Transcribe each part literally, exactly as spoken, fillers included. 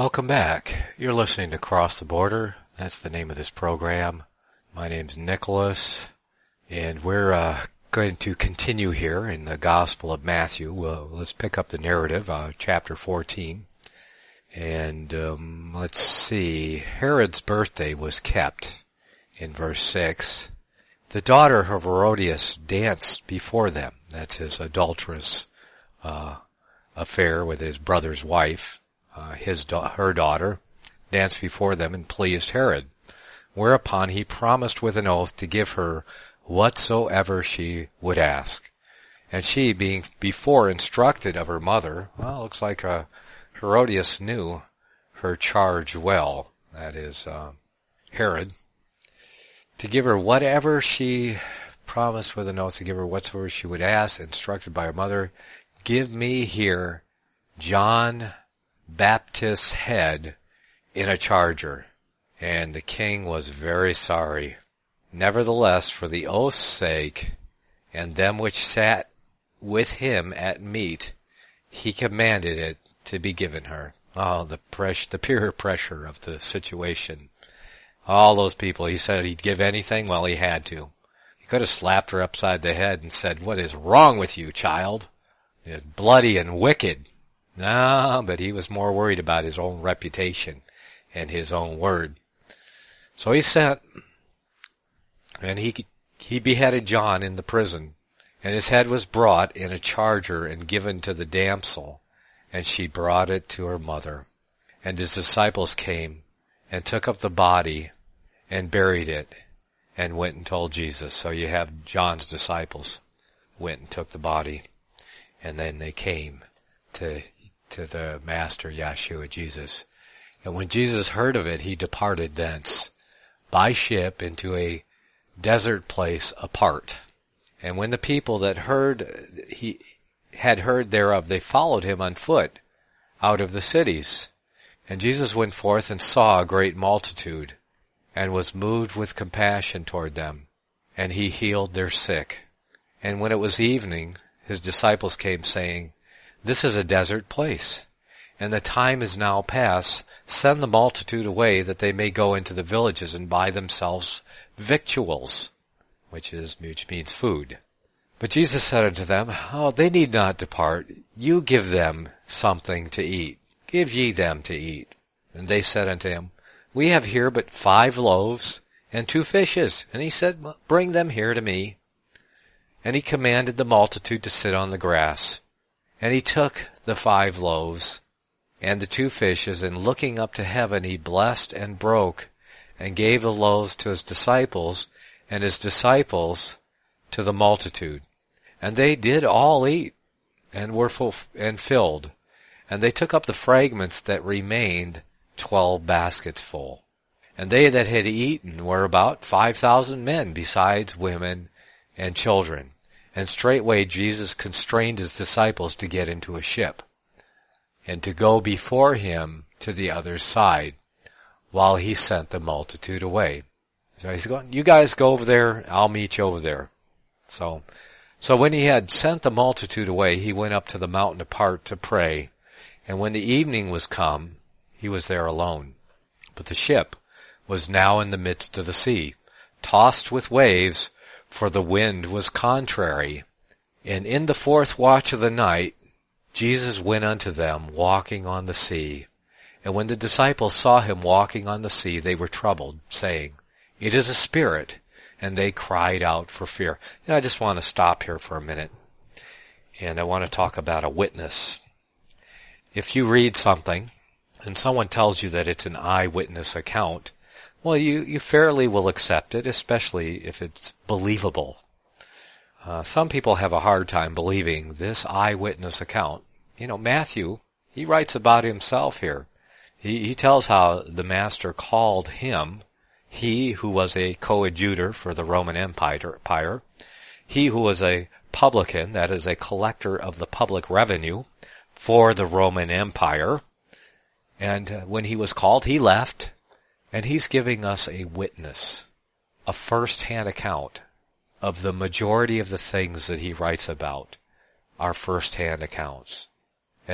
welcome back. You're listening to Cross the Border. That's the name of this program. My name's Nicholas, and we're uh, going to continue here in the Gospel of Matthew. Well, let's pick up the narrative, uh, chapter fourteen. And um, let's see, Herod's birthday was kept in verse six. The daughter of Herodias danced before them. That's his adulterous uh, affair with his brother's wife. Uh, his da- her daughter danced before them and pleased Herod, whereupon he promised with an oath to give her whatsoever she would ask. And she, being before instructed of her mother, well, looks like uh, Herodias knew her charge well, that is, uh, Herod, to give her whatever she promised with an oath to give her whatsoever she would ask, instructed by her mother, give me here John Baptist's head in a charger. And the king was very sorry. Nevertheless, for the oath's sake, and them which sat with him at meat, he commanded it to be given her. Oh, the press, the peer pressure of the situation. All those people, he said he'd give anything, well, he had to. He could have slapped her upside the head and said, what is wrong with you, child? It's bloody and wicked. No, but he was more worried about his own reputation and his own word. So he sent, and he he beheaded John in the prison, and his head was brought in a charger and given to the damsel, and she brought it to her mother. And his disciples came and took up the body and buried it and went and told Jesus. So you have John's disciples went and took the body, and then they came to to the Master, Yeshua, Jesus. And when Jesus heard of it, he departed thence by ship into a desert place apart. And when the people that heard, he had heard thereof, they followed him on foot out of the cities. And Jesus went forth and saw a great multitude, and was moved with compassion toward them, and he healed their sick. And when it was evening, his disciples came, saying, this is a desert place, and the time is now past. Send the multitude away, that they may go into the villages and buy themselves victuals, which is which means food. But Jesus said unto them, oh, they need not depart. You give them something to eat. Give ye them to eat. And they said unto him, we have here but five loaves and two fishes. And he said, bring them here to me. And he commanded the multitude to sit on the grass. And he took the five loaves and the two fishes, and looking up to heaven, he blessed and broke, and gave the loaves to his disciples, and his disciples to the multitude. And they did all eat, and were full and filled. And they took up the fragments that remained, twelve baskets full. And they that had eaten were about five thousand men, besides women and children. And straightway Jesus constrained his disciples to get into a ship, and to go before him to the other side, while he sent the multitude away. So he's going, you guys go over there, I'll meet you over there. So, so when he had sent the multitude away, he went up to the mountain apart to pray. And when the evening was come, he was there alone. But the ship was now in the midst of the sea, tossed with waves, for the wind was contrary. And in the fourth watch of the night, Jesus went unto them, walking on the sea. And when the disciples saw him walking on the sea, they were troubled, saying, it is a spirit. And they cried out for fear. And I just want to stop here for a minute. And I want to talk about a witness. If you read something, and someone tells you that it's an eyewitness account, well, you, you fairly will accept it, especially if it's believable. Uh, some people have a hard time believing this eyewitness account. You know, Matthew, he writes about himself here. He, he tells how the Master called him, he who was a coadjutor for the Roman Empire, he who was a publican, that is a collector of the public revenue for the Roman Empire. And uh, when he was called, he left. And he's giving us a witness, a first-hand account of the majority of the things that he writes about are first-hand accounts. And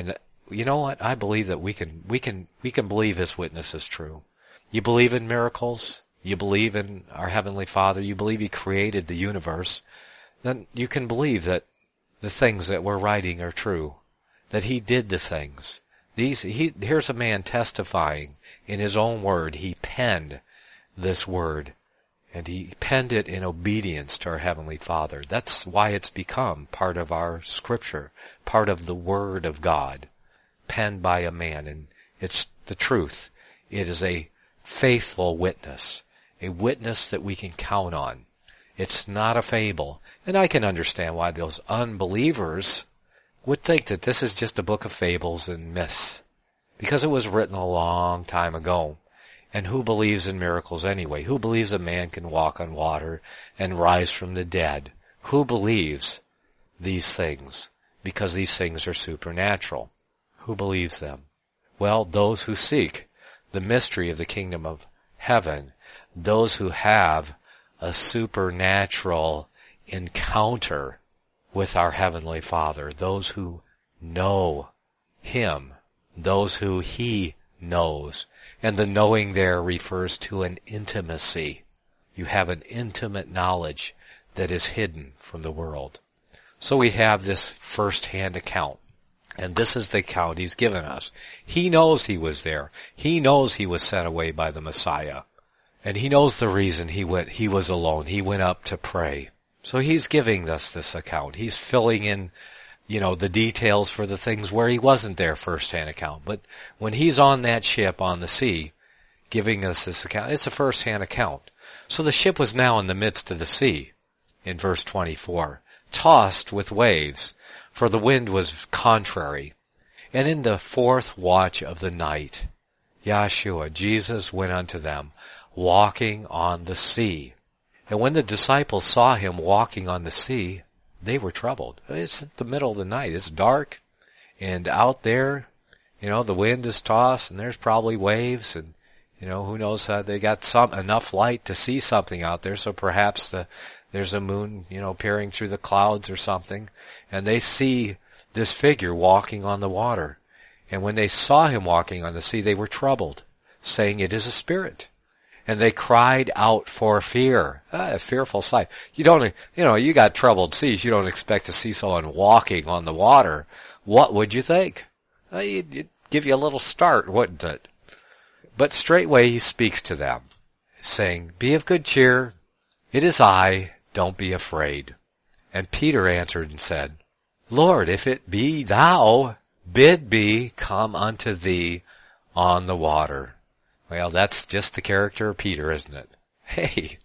you know what? I believe that we can, we can, we can believe his witness is true. You believe in miracles? You believe in our Heavenly Father? You believe he created the universe? Then you can believe that the things that we're writing are true. That he did the things. These, he, here's a man testifying in his own word. He penned this word. And he penned it in obedience to our Heavenly Father. That's why it's become part of our scripture, part of the Word of God, penned by a man. And it's the truth. It is a faithful witness, a witness that we can count on. It's not a fable. And I can understand why those unbelievers would think that this is just a book of fables and myths, because it was written a long time ago. And who believes in miracles anyway? Who believes a man can walk on water and rise from the dead? Who believes these things? Because these things are supernatural. Who believes them? Well, those who seek the mystery of the kingdom of heaven, those who have a supernatural encounter with our Heavenly Father, those who know him, those who he knows. And the knowing there refers to an intimacy. You have an intimate knowledge that is hidden from the world. So we have this first-hand account. And this is the account he's given us. He knows he was there. He knows he was sent away by the Messiah. And he knows the reason he went, he was alone. He went up to pray. So he's giving us this account. He's filling in, you know, the details for the things where he wasn't there first-hand account. But when he's on that ship on the sea, giving us this account, it's a first-hand account. So the ship was now in the midst of the sea, in verse twenty-four, tossed with waves, for the wind was contrary. And in the fourth watch of the night, Yeshua, Jesus, went unto them, walking on the sea. And when the disciples saw him walking on the sea, they were troubled. It's the middle of the night. It's dark. And out there, you know, the wind is tossed and there's probably waves. And, you know, who knows how they got some, enough light to see something out there. So perhaps the, there's a moon, you know, peering through the clouds or something. And they see this figure walking on the water. And when they saw him walking on the sea, they were troubled, saying, it is a spirit. And they cried out for fear. Ah, a fearful sight. You don't, you know, you got troubled seas. You don't expect to see someone walking on the water. What would you think? Uh, it'd give you a little start, wouldn't it? But straightway he speaks to them, saying, be of good cheer. It is I. Don't be afraid. And Peter answered and said, Lord, if it be thou, bid me come unto thee on the water. Well, that's just the character of Peter, isn't it? Hey,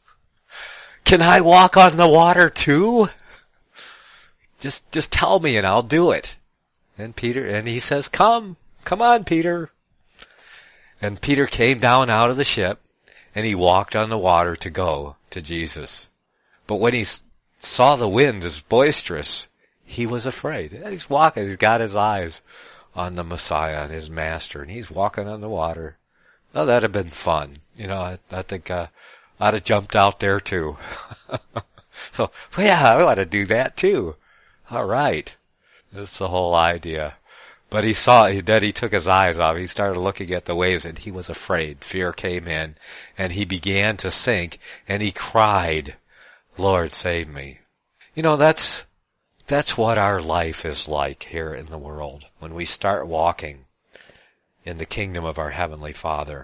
can I walk on the water too? Just, just tell me and I'll do it. And Peter, and he says, come, come on, Peter. And Peter came down out of the ship and he walked on the water to go to Jesus. But when he saw the wind as boisterous, he was afraid. He's walking, he's got his eyes on the Messiah and his master, and he's walking on the water. Oh, that'd have been fun. You know, I, I think uh, I'd have jumped out there too. So, well, yeah, I want to do that too. All right. That's the whole idea. But he saw, that he took his eyes off. He started looking at the waves and he was afraid. Fear came in and he began to sink and he cried, Lord, save me. You know, that's, that's what our life is like here in the world. When we start walking in the kingdom of our Heavenly Father,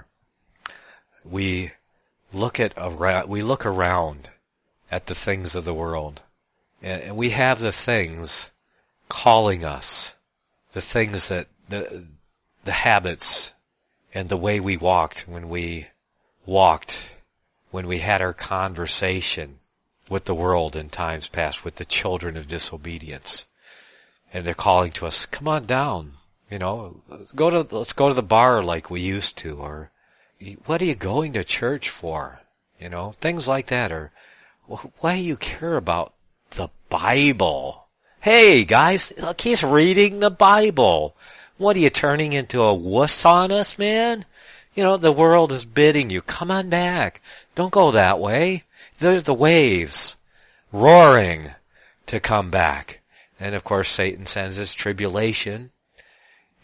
we look at around, we look around at the things of the world, and, and we have the things calling us, the things that, the, the habits and the way we walked when we walked, when we had our conversation with the world in times past, with the children of disobedience. And they're calling to us, come on down. You know, let's go to, let's go to the bar like we used to, or what are you going to church for? You know, things like that, or why do you care about the Bible? Hey guys, look, he's reading the Bible. What are you turning into a wuss on us, man? You know, the world is bidding you, come on back. Don't go that way. There's the waves roaring to come back. And of course Satan sends his tribulation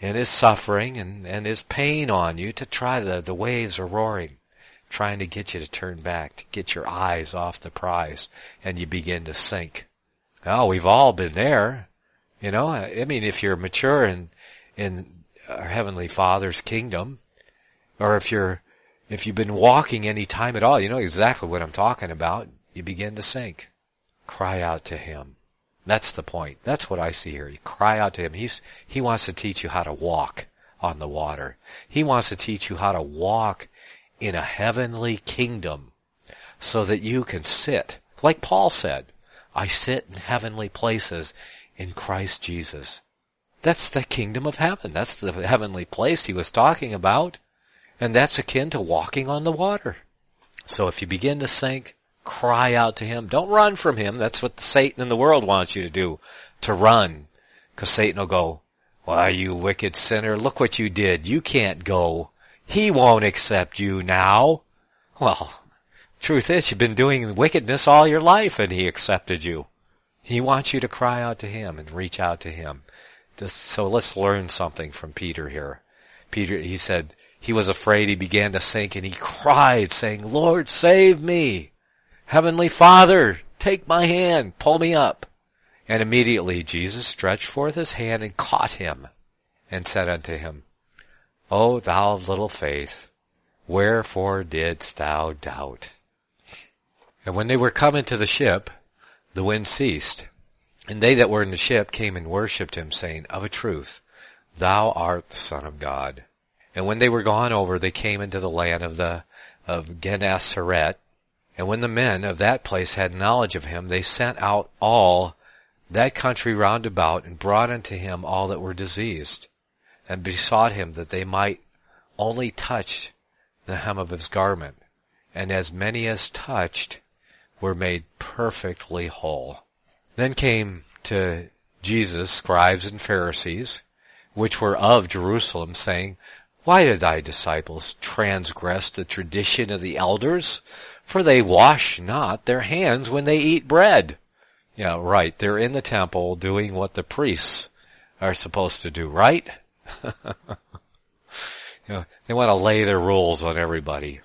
and his suffering and, and his pain on you to try the, the waves are roaring, trying to get you to turn back, to get your eyes off the prize, and you begin to sink. Oh, we've all been there. You know, I mean, if you're mature in, in our Heavenly Father's kingdom, or if you're, if you've been walking any time at all, you know exactly what I'm talking about. You begin to sink. Cry out to Him. That's the point. That's what I see here. You cry out to Him. He's, He wants to teach you how to walk on the water. He wants to teach you how to walk in a heavenly kingdom so that you can sit. Like Paul said, I sit in heavenly places in Christ Jesus. That's the kingdom of heaven. That's the heavenly place he was talking about. And that's akin to walking on the water. So if you begin to sink, cry out to Him. Don't run from Him. That's what Satan in the world wants you to do, to run. Because Satan will go, why, you wicked sinner, look what you did. You can't go. He won't accept you now. Well, truth is, you've been doing wickedness all your life and He accepted you. He wants you to cry out to Him and reach out to Him. This, so let's learn something from Peter here. Peter, he said, he was afraid, he began to sink, and he cried, saying, Lord, save me. Heavenly Father, take my hand, pull me up. And immediately Jesus stretched forth His hand and caught him, and said unto him, O thou of little faith, wherefore didst thou doubt? And when they were come into the ship, the wind ceased. And they that were in the ship came and worshipped Him, saying, Of a truth, thou art the Son of God. And when they were gone over, they came into the land of the of Gennesaret. And when the men of that place had knowledge of Him, they sent out all that country round about, and brought unto Him all that were diseased, and besought Him that they might only touch the hem of His garment. And as many as touched were made perfectly whole. Then came to Jesus scribes and Pharisees, which were of Jerusalem, saying, Why did thy disciples transgress the tradition of the elders? For they wash not their hands when they eat bread. Yeah, right. They're in the temple doing what the priests are supposed to do, right? You know, they want to lay their rules on everybody.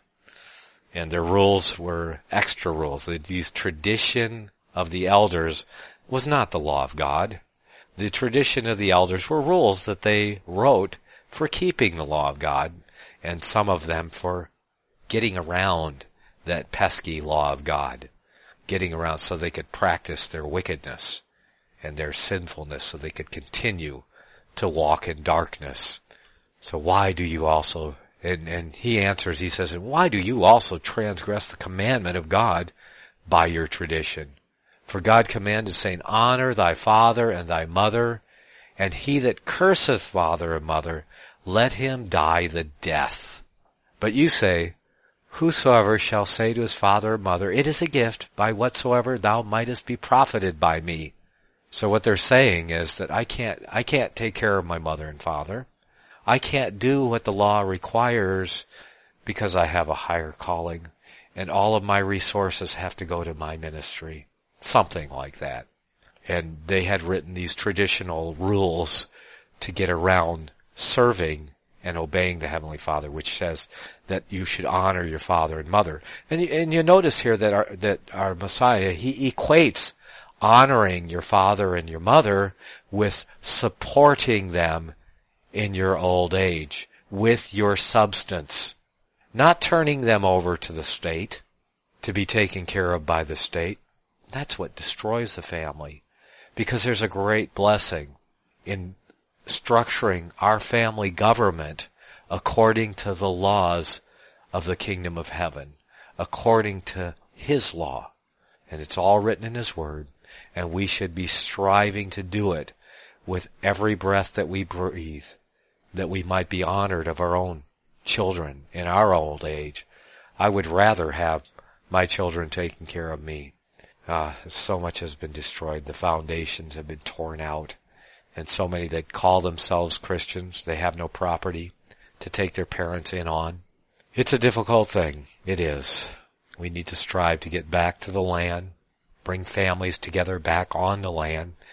And their rules were extra rules. These tradition of the elders was not the law of God. The tradition of the elders were rules that they wrote for keeping the law of God, and some of them for getting around that pesky law of God, getting around so they could practice their wickedness and their sinfulness, so they could continue to walk in darkness. So why do you also, and, and he answers, he says, and why do you also transgress the commandment of God by your tradition? For God commanded, saying, Honor thy father and thy mother, and he that curseth father and mother, let him die the death. But you say, Whosoever shall say to his father or mother, It is a gift, by whatsoever thou mightest be profited by me. So what they're saying is that I can't, I can't take care of my mother and father. I can't do what the law requires because I have a higher calling, and all of my resources have to go to my ministry. Something like that. And they had written these traditional rules to get around serving and obeying the Heavenly Father, which says that you should honor your father and mother. And you, and you notice here that our, that our Messiah, he equates honoring your father and your mother with supporting them in your old age, with your substance. Not turning them over to the state to be taken care of by the state. That's what destroys the family. Because there's a great blessing in structuring our family government according to the laws of the kingdom of heaven, according to His law. And it's all written in His Word, and we should be striving to do it with every breath that we breathe, that we might be honored of our own children in our old age. I would rather have my children taking care of me. Ah, so much has been destroyed. The foundations have been torn out. And so many that call themselves Christians, they have no property to take their parents in on. It's a difficult thing. It is. We need to strive to get back to the land, bring families together back on the land,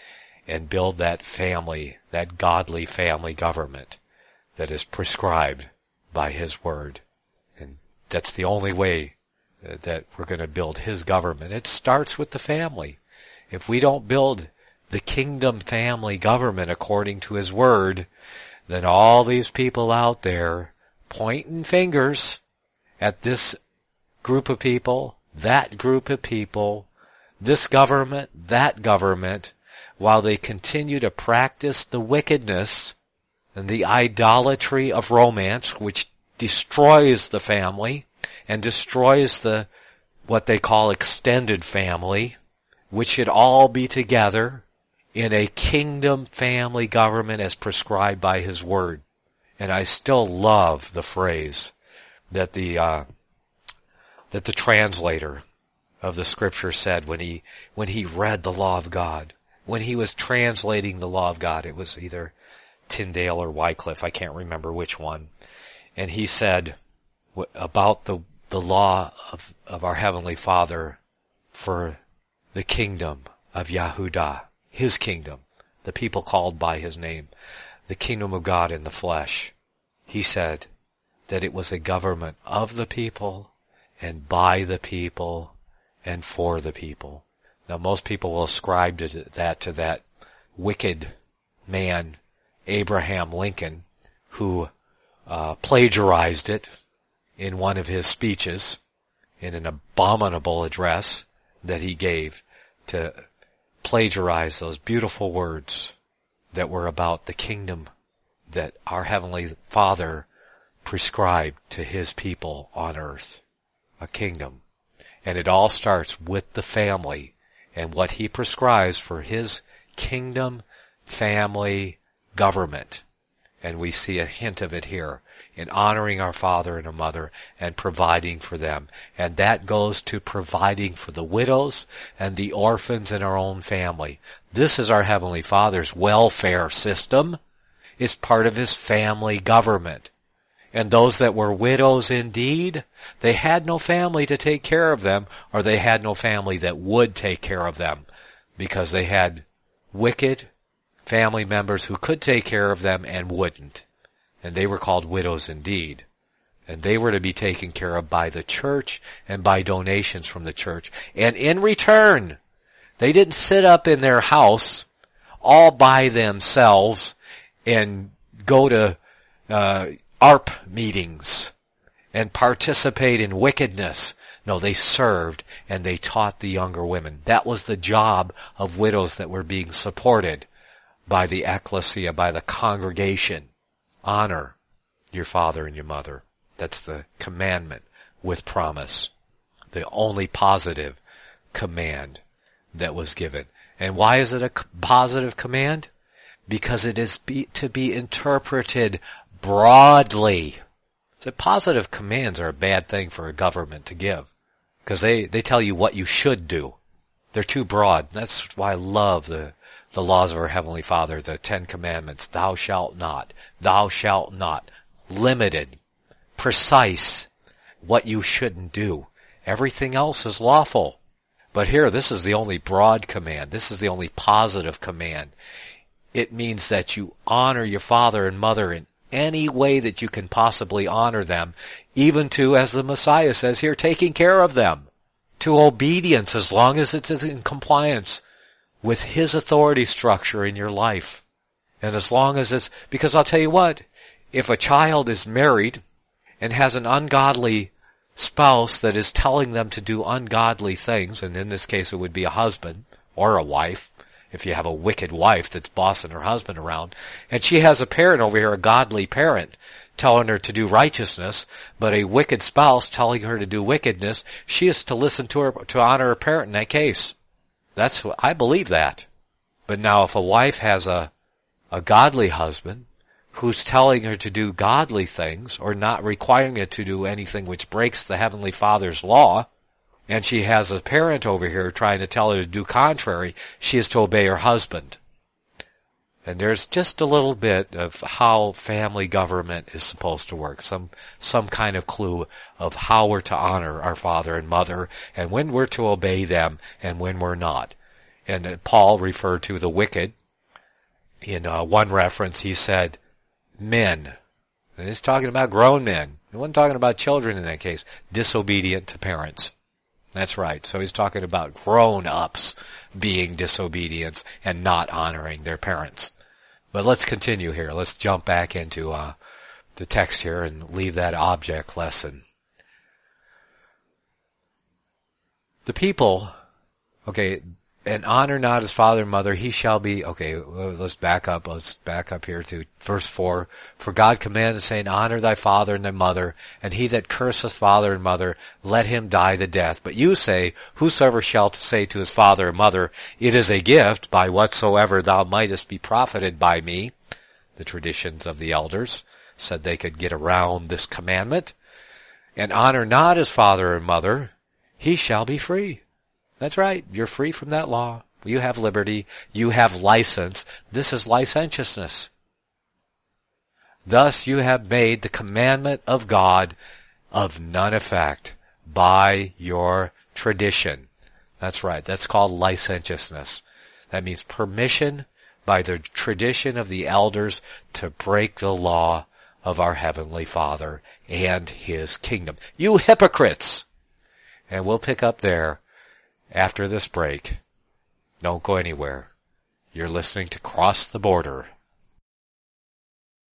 and build that family, that godly family government that is prescribed by His Word. And that's the only way that we're going to build His government. It starts with the family. If we don't build the kingdom family government according to His Word, then all these people out there pointing fingers at this group of people, that group of people, this government, that government, while they continue to practice the wickedness and the idolatry of romance, which destroys the family and destroys the what they call extended family, which should all be together in a kingdom family government as prescribed by His Word. And I still love the phrase that the uh, that the translator of the Scripture said when he when he read the law of God, when he was translating the law of God. It was either Tyndale or Wycliffe, I can't remember which one. And he said about the the law of, of our Heavenly Father for the kingdom of Yahudah, His kingdom, the people called by His name, the kingdom of God in the flesh. He said that it was a government of the people and by the people and for the people. Now most people will ascribe to that to that wicked man, Abraham Lincoln, who uh, plagiarized it in one of his speeches in an abominable address that he gave, to plagiarize those beautiful words that were about the kingdom that our Heavenly Father prescribed to His people on earth. A kingdom. And it all starts with the family and what He prescribes for His kingdom family government. And we see a hint of it here in honoring our father and our mother and providing for them. And that goes to providing for the widows and the orphans in our own family. This is our Heavenly Father's welfare system. It's part of His family government. And those that were widows indeed, they had no family to take care of them, or they had no family that would take care of them, because they had wicked family members who could take care of them and wouldn't. And they were called widows indeed. And they were to be taken care of by the church and by donations from the church. And in return, they didn't sit up in their house all by themselves and go to uh A R P meetings and participate in wickedness. No, they served and they taught the younger women. That was the job of widows that were being supported by the ecclesia, by the congregation. Honor your father and your mother. That's the commandment with promise. The only positive command that was given. And why is it a positive command? Because it is be, to be interpreted broadly. So positive commands are a bad thing for a government to give, because they, they tell you what you should do. They're too broad. That's why I love the, the laws of our Heavenly Father, the Ten Commandments. Thou shalt not. Thou shalt not. Limited. Precise. What you shouldn't do. Everything else is lawful. But here, this is the only broad command. This is the only positive command. It means that you honor your father and mother in any way that you can possibly honor them, even to, as the Messiah says here, taking care of them, to obedience as long as it's in compliance with His authority structure in your life. And as long as it's, because I'll tell you what, if a child is married and has an ungodly spouse that is telling them to do ungodly things, and in this case it would be a husband or a wife, if you have a wicked wife that's bossing her husband around, and she has a parent over here, a godly parent, telling her to do righteousness, but a wicked spouse telling her to do wickedness, she is to listen to her, to honor her parent in that case. That's what, I believe that. But now if a wife has a, a godly husband who's telling her to do godly things, or not requiring her to do anything which breaks the Heavenly Father's law, and she has a parent over here trying to tell her to do contrary, she is to obey her husband. And there's just a little bit of how family government is supposed to work. Some, some kind of clue of how we're to honor our father and mother, and when we're to obey them, and when we're not. And Paul referred to the wicked In uh, one reference, he said, men. And he's talking about grown men. He wasn't talking about children in that case. Disobedient to parents. That's right. So he's talking about grown-ups being disobedient and not honoring their parents. But let's continue here. Let's jump back into uh, the text here and leave that object lesson. The people, okay, and honor not his father and mother, he shall be, okay, let's back up, let's back up here to verse four. For God commanded, saying, honor thy father and thy mother, and he that curseth father and mother, let him die the death. But you say, whosoever shall say to his father or mother, it is a gift, by whatsoever thou mightest be profited by me. The traditions of the elders said they could get around this commandment. And honor not his father and mother, he shall be free. That's right. You're free from that law. You have liberty. You have license. This is licentiousness. Thus you have made the commandment of God of none effect by your tradition. That's right. That's called licentiousness. That means permission by the tradition of the elders to break the law of our Heavenly Father and His kingdom. You hypocrites! And we'll pick up there after this break. Don't go anywhere. You're listening to Cross the Border.